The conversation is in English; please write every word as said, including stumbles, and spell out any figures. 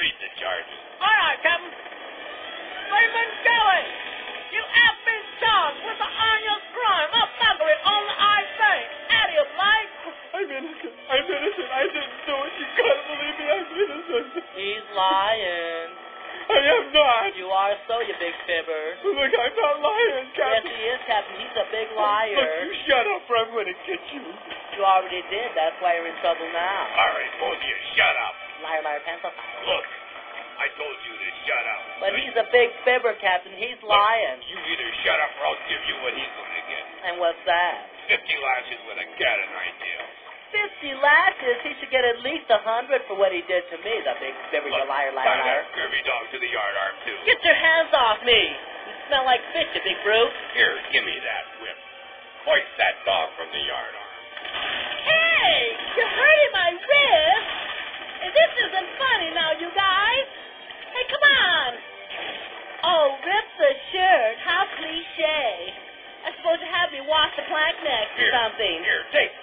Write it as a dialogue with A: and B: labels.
A: read the charges.
B: All right, Captain. Raymond Kelly, you have been charged with the honest crime of thuggery on the I say. Out of your life.
C: I'm innocent. I'm innocent. I didn't do it. You gotta believe me. I'm innocent.
D: He's lying.
C: I am not.
D: You are so, you big fibber.
C: Look, I'm not lying,
D: Yes,
C: Captain.
D: he is, Captain. He's a big
C: Look,
D: liar.
C: you shut up or I'm going to get you.
D: You already did. That's why you're in trouble now.
A: All right, both of you, shut up.
D: Liar, liar, pencil fire.
A: Look, I told you to shut up.
D: But he's a big fibber, Captain. He's lying.
A: You either shut up or I'll give you what he's going to get.
D: And what's that?
A: Fifty lashes with a cat and nine tails.
D: Fifty lashes? He should get at least a hundred for what he did to me, the big fibber, you liar, liar,
A: Tie
D: liar.
A: that scurvy dog to the yard arm, too.
D: Get your hands off me. You smell like fish, you big brute.
A: Here, give me that whip. Hoist that dog from the yard arm.
B: Hey, you're hurting my wrist. This isn't funny now, you guys. Hey, come on. Oh, rip the shirt. How cliche. I suppose you have me wash the plank next or
A: Here,
B: something.
A: here, take